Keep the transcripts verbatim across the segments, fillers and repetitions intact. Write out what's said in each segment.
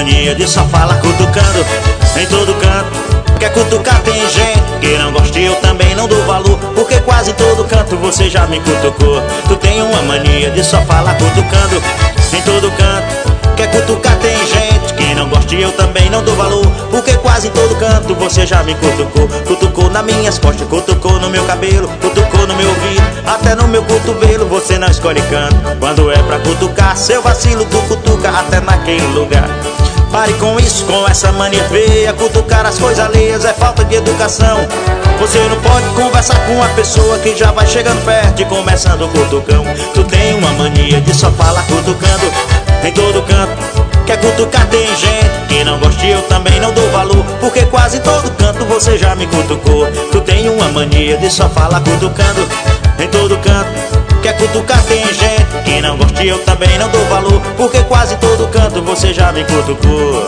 mania de só falar cutucando em todo canto. Quer cutucar, tem gente que não gosta e eu também não dou valor, porque quase em todo canto você já me cutucou. Tu tem uma mania de só falar cutucando em todo canto. Quer cutucar, tem gente que não gosta e eu também não dou valor, porque quase em todo canto você já me cutucou. Cutucou nas minhas costas, cutucou no meu cabelo, cutucou no meu ouvido, até no meu cotovelo. Você não escolhe canto, quando é pra cutucar, seu vacilo tu cutuca até naquele lugar. Pare com isso, com essa mania feia. Cutucar as coisas alheias é falta de educação. Você não pode conversar com uma pessoa que já vai chegando perto e começando o cutucão. Tu tem uma mania de só falar cutucando em todo canto. Quer cutucar, tem gente que não gosta e eu também não dou valor, porque quase em todo canto você já me cutucou. Tu tem uma mania de só falar cutucando em todo canto. Quer cutucar, tem gente que não gosta e eu também não dou valor, porque quase em todo canto você já me cutucou.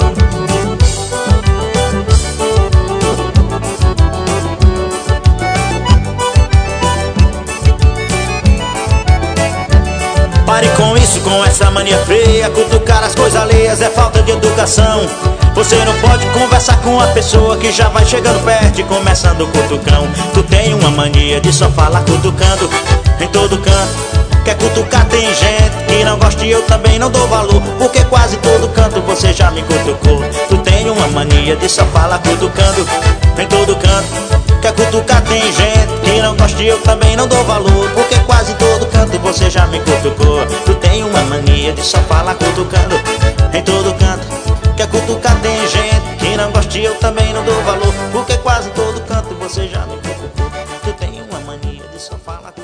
Pare com isso, com essa mania feia. Cutucar as coisas alheias é falta de educação. Você não pode conversar com uma pessoa que já vai chegando perto e começando o cutucão. Tu tem uma mania de só falar cutucando em todo canto. Quer cutucar, tem gente que não gosta e eu também não dou valor, porque quase todo canto você já me cutucou. Tu tem uma mania de só falar cutucando em todo canto. Quer cutucar, tem gente que não gosta e eu também não dou valor, porque quase todo canto você já me cutucou. Tu tem uma mania de só falar cutucando em todo canto. Quer cutucar, tem gente que não gosta e eu também não dou valor, porque quase todo canto você já me cutucou. Tu tem uma mania de só falar